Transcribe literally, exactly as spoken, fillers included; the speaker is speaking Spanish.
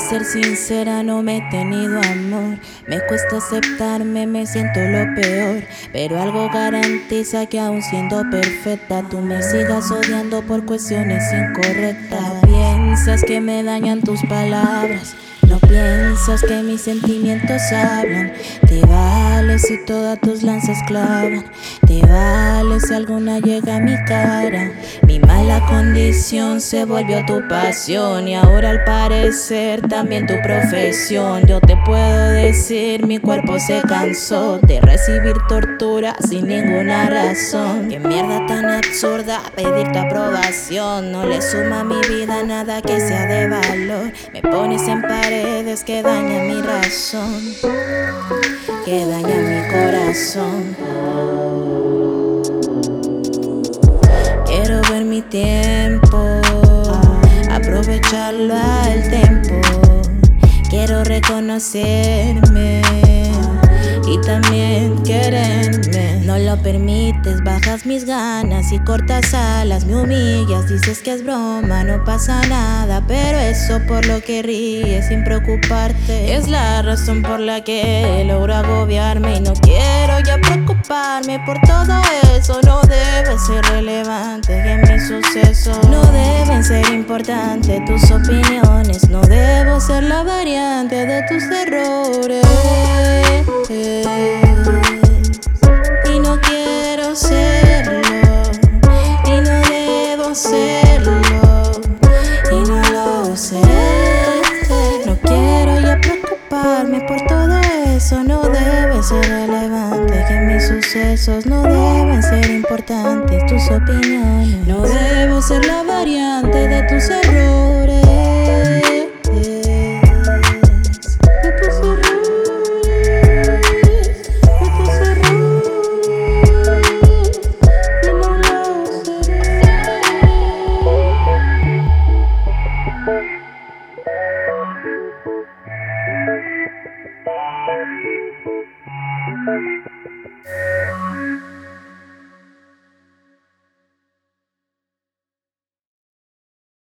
ser sincera, no me he tenido amor. Me cuesta aceptarme, me siento lo peor. Pero algo garantiza que aún siendo perfecta, tú me sigas odiando por cuestiones incorrectas. Piensas que me dañan tus palabras, no piensas que mis sentimientos hablan. Te vale si todas tus lanzas clavan, te vale si alguna llega a mi cara. Mi mala condición se volvió tu pasión y ahora al parecer también tu profesión. Yo te puedo decir, mi cuerpo se cansó de recibir tortura sin ninguna razón. Qué mierda tan absurda pedir tu aprobación, no le suma a mi vida nada que sea de valor. Me pones en paredes que dañan mi razón, que dañan mi corazón. Quiero ver mi tiempo, aprovecharlo al tiempo. Quiero reconocerme y también quererme. No lo permites, bajas mis ganas y cortas alas. Me humillas, dices que es broma, no pasa nada. Pero eso por lo que ríes sin preocuparte es la razón por la que logro agobiarme. Y no quiero ya preocuparme por todo eso. No debe ser relevante que mis sucesos no deben ser importantes. Tus opiniones, no debo ser la variante de tus errores. Y no quiero serlo, y no debo serlo, y no lo sé. No quiero ya preocuparme por todo eso. No debe ser relevante que mis sucesos no deben ser importantes. Tus opiniones, no debo ser la variante de tus errores.